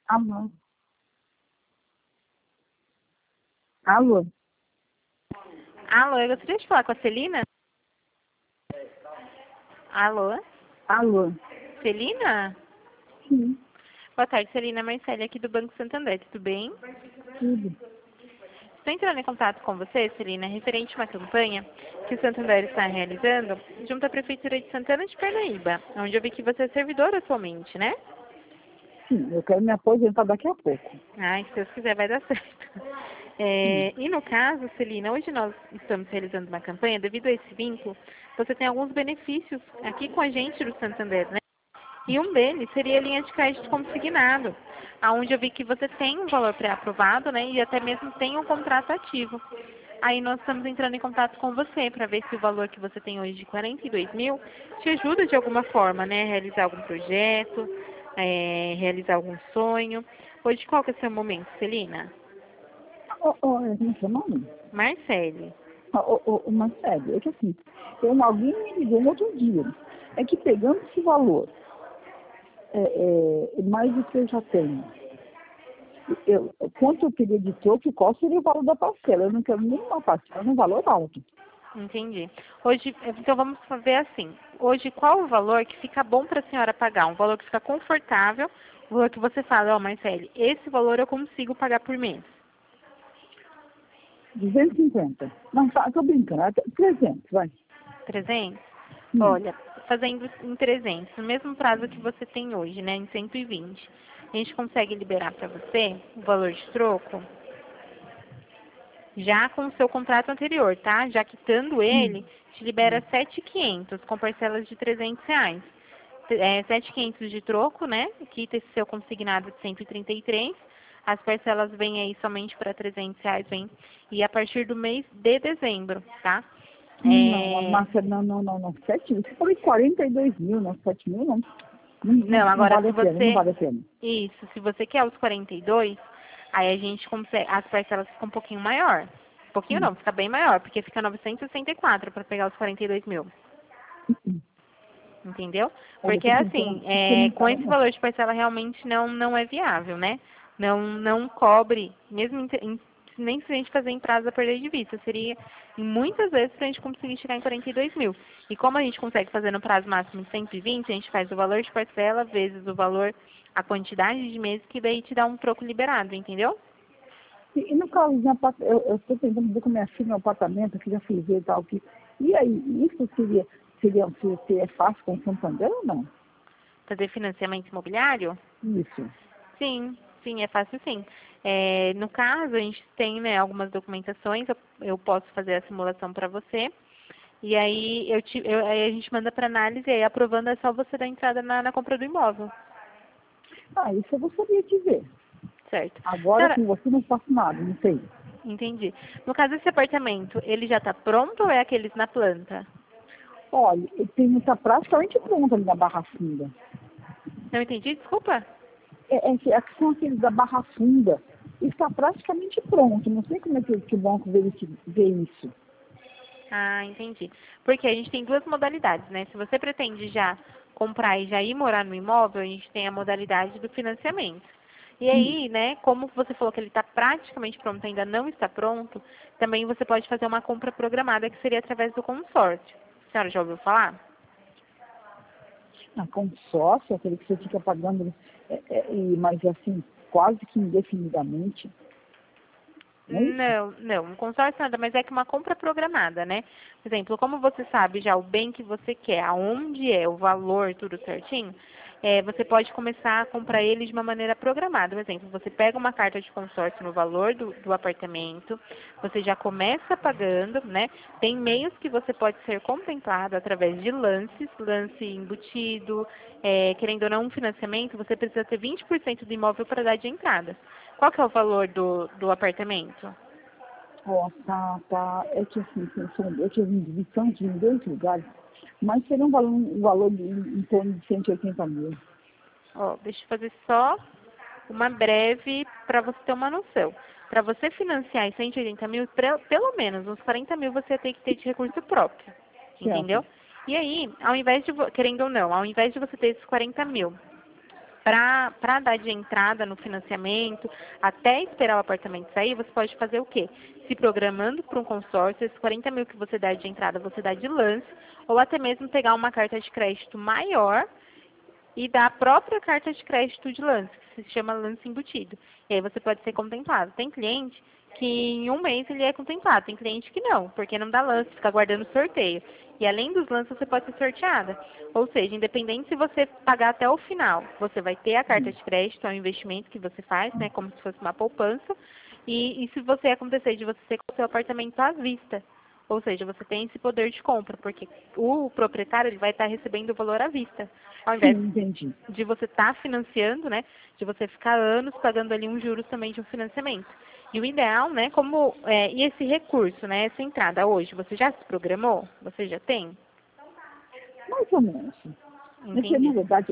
Alô? Alô? Alô, eu gostaria de falar com a Celina? Alô? Alô? Celina? Sim, Boa tarde, Celina. Marcele aqui do Banco Santander, tudo bem? tudo. Estou entrando em contato com você, Celina, referente a uma campanha que o Santander está realizando junto à Prefeitura de Santana de Parnaíba, onde eu vi que você é servidor atualmente, né? Sim, eu quero me aposentar daqui a pouco. Ai, se Deus quiser vai dar certo. Sim. E no caso, Celina, hoje nós estamos realizando uma campanha, devido a esse vínculo, você tem alguns benefícios aqui com a gente do Santander, né? E um deles seria a linha de crédito consignado, aonde eu vi que você tem um valor pré-aprovado, né? E até mesmo tem um contrato ativo. Aí nós estamos entrando em contato com você para ver se o valor que você tem hoje de 42 mil te ajuda de alguma forma, né? Realizar algum projeto, realizar algum sonho. Hoje qual que é o seu momento, Celina? Como é seu nome? Marcele. Marcelo, é que assim, alguém me ligou um outro dia. É que pegando esse valor, mais do que eu já tenho, quanto eu queria de troco, qual seria o valor da parcela? Eu não quero nenhuma parcela no valor alto. Entendi. Hoje, então vamos ver assim. Hoje, qual o valor que fica bom para a senhora pagar? Um valor que fica confortável, um valor que você fala, ó, Marcele, esse valor eu consigo pagar por mês. 250. Não, tô brincando. 300, vai. 300? Sim. Olha, fazendo em 300, no mesmo prazo que você tem hoje, né, em 120, a gente consegue liberar para você o valor de troco já com o seu contrato anterior, tá? Já quitando ele, te libera 7.500 com parcelas de R$ 300. 7.500 de troco, né? Quita esse seu consignado de 133. As parcelas vêm aí somente para R$ 300, vem. E a partir do mês de dezembro, tá? Não, Márcia, não. 7 mil. Você falou 42 mil, não, 7 mil, não. Não, Não agora vale se a pena, não você... vale a pena. Isso, se você quer os 42, aí a gente consegue... As parcelas ficam um pouquinho maior. Um pouquinho não, fica bem maior, porque fica 964 para pegar os 42 mil. Entendeu? Olha, eu Porque tô pensando, assim, você não com tá, esse valor de parcela realmente não é viável, né? Não cobre, mesmo nem se a gente fazer em prazo a perder de vista. Seria em muitas vezes para a gente conseguir chegar em 42 mil. E como a gente consegue fazer no prazo máximo de 120, a gente faz o valor de parcela vezes o valor, a quantidade de meses, que daí te dá um troco liberado, entendeu? e no caso, eu estou tentando ver com minha filha no apartamento, que já fiz ver e tal, e aí, isso se é fácil com o Santander ou não? Fazer financiamento imobiliário? Isso. Sim, é fácil sim. No caso, a gente tem, né, algumas documentações, eu posso fazer a simulação para você, e aí aí a gente manda para análise, e aí aprovando é só você dar entrada na compra do imóvel, Ah, isso eu gostaria de ver. certo? Agora Senhora, com você não faço nada, não sei. entendi. No caso desse apartamento, ele já está pronto ou é aqueles na planta? Olha, está praticamente pronto ali na Barra Funda. Não entendi, desculpa. São aqueles da Barra Funda. Está praticamente pronto. Não sei como é que o banco vê isso. Ah, entendi. Porque a gente tem duas modalidades, né? Se você pretende já comprar e já ir morar no imóvel, a gente tem a modalidade do financiamento. E aí, né, como você falou que ele está praticamente pronto, ainda não está pronto, também você pode fazer uma compra programada, que seria através do consórcio. A senhora já ouviu falar? Na consórcio, aquele que você fica pagando, mas assim, quase que indefinidamente. Não é isso? Não. Um consórcio nada mais é que uma compra programada, né? Por exemplo, como você sabe já o bem que você quer, aonde é, o valor, tudo certinho, você pode começar a comprar ele de uma maneira programada. Por exemplo, você pega uma carta de consórcio no valor do apartamento, você já começa pagando, né? Tem meios que você pode ser contemplado através de lance embutido, querendo ou não um financiamento, você precisa ter 20% do imóvel para dar de entrada. Qual que é o valor do apartamento? Ó, tá. É que assim, é que estão em dois lugares, mas seria um valor em torno de 180 mil. Ó, deixa eu fazer só uma breve para você ter uma noção. Para você financiar em 180 mil, pelo menos uns 40 mil você tem que ter de recurso próprio. Certo. Entendeu? E aí, ao invés de, querendo ou não, ao invés de você ter esses 40 mil, para dar de entrada no financiamento, até esperar o apartamento sair, você pode fazer o quê? Se programando para um consórcio, esses 40 mil que você dá de entrada, você dá de lance, ou até mesmo pegar uma carta de crédito maior e dar a própria carta de crédito de lance, que se chama lance embutido. E aí você pode ser contemplado. Tem cliente que em um mês ele é contemplado, tem cliente que não, porque não dá lance, fica aguardando sorteio. E além dos lances, você pode ser sorteada. Ou seja, independente se você pagar até o final, você vai ter a carta de crédito, é um investimento que você faz, né, como se fosse uma poupança. E se você acontecer de você ter com o seu apartamento à vista, ou seja, você tem esse poder de compra, porque o proprietário ele vai estar recebendo o valor à vista. Ao Sim, invés entendi. de você estar financiando, né, de você ficar anos pagando ali um juros também de um financiamento. E o ideal, né, e esse recurso, né, essa entrada hoje, você já se programou? Você já tem? Mais ou menos. Porque, na Entendi. verdade,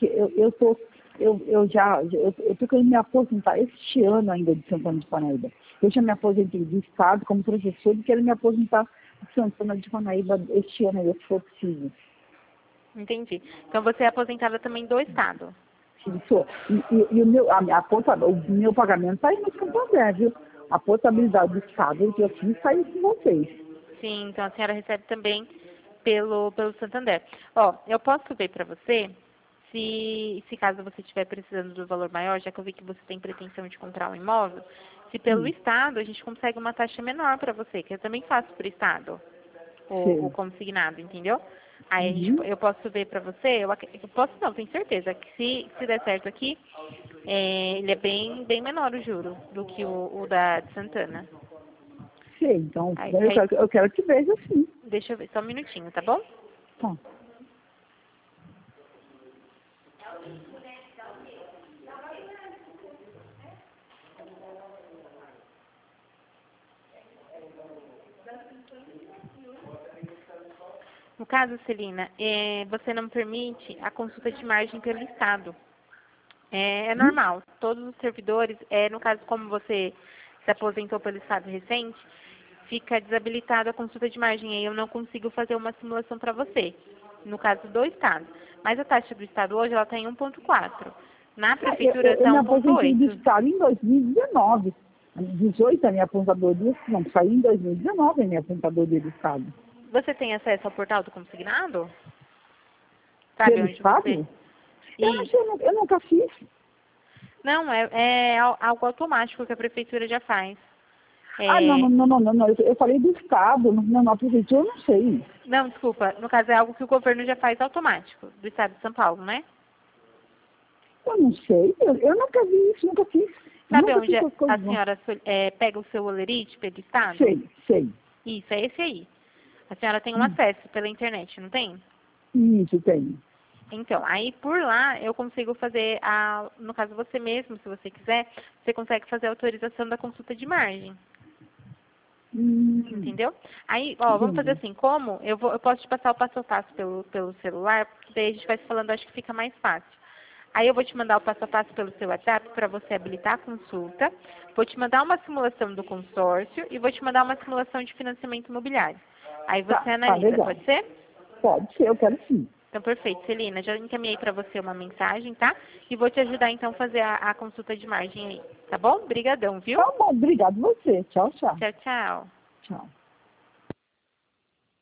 eu tô querendo me aposentar este ano ainda de Santana de Parnaíba. Eu já me aposentei do Estado como professor e quero me aposentar de Santana de Parnaíba este ano ainda, se for possível. Entendi. Então você é aposentada também do Estado. Isso. E o meu pagamento está aí no Santander, viu? A portabilidade do Estado que eu fiz está aí com vocês. Sim, então a senhora recebe também pelo Santander. Ó, eu posso ver para você, se caso você estiver precisando do valor maior, já que eu vi que você tem pretensão de comprar um imóvel, se pelo Estado a gente consegue uma taxa menor para você, que eu também faço por Estado, o Sim. consignado, entendeu? Aí Uhum. eu posso ver para você, eu posso não, tenho certeza, que se der certo aqui, ele é bem menor o juro do que o da de Santana. Sim, então Aí, eu quero que veja sim. deixa eu ver, só um minutinho, tá bom? Tá. No caso, Celina, você não permite a consulta de margem pelo Estado. É normal. Todos os servidores, no caso, como você se aposentou pelo Estado recente, fica desabilitada a consulta de margem. Aí eu não consigo fazer uma simulação para você, no caso do Estado. Mas a taxa do Estado hoje ela está em 1,4. Na Prefeitura Eu está me aposentei do 1,8. Estado em 2019. 18 a minha aposentadoria, não, saí em 2019 a minha aposentadoria do Estado. Você tem acesso ao portal do consignado? Sabe Pelo onde você... Estado? Eu não Isso. sei, eu nunca fiz. Não, é algo automático que a Prefeitura já faz. Ah, É, não. Eu falei do Estado, não, prefeitura eu não sei. não, desculpa. No caso, é algo que o governo já faz automático, do Estado de São Paulo, né? Eu não sei, eu nunca vi isso, nunca fiz. Eu Sabe nunca onde fiz essas a coisas, não. senhora pega o seu olerite pelo Estado? Sei. Isso, é esse aí. A senhora tem um acesso pela internet, não tem? Isso, tem. Então, aí por lá eu consigo fazer, no caso você mesmo, se você quiser, você consegue fazer a autorização da consulta de margem. Entendeu? Aí, ó, vamos fazer Entendi. assim, eu posso te passar o passo a passo pelo celular, porque daí a gente vai se falando, acho que fica mais fácil. Aí eu vou te mandar o passo a passo pelo seu WhatsApp para você habilitar a consulta. Vou te mandar uma simulação do consórcio e vou te mandar uma simulação de financiamento imobiliário. Aí você Tá analisa, legal. pode ser? Pode ser, eu quero sim. Então, perfeito. Celina, já encaminhei para você uma mensagem, tá? E vou te ajudar, então, a fazer a consulta de margem aí. Tá bom? Brigadão, viu? Tá bom, obrigado você. Tchau. Tchau, tchau. Tchau.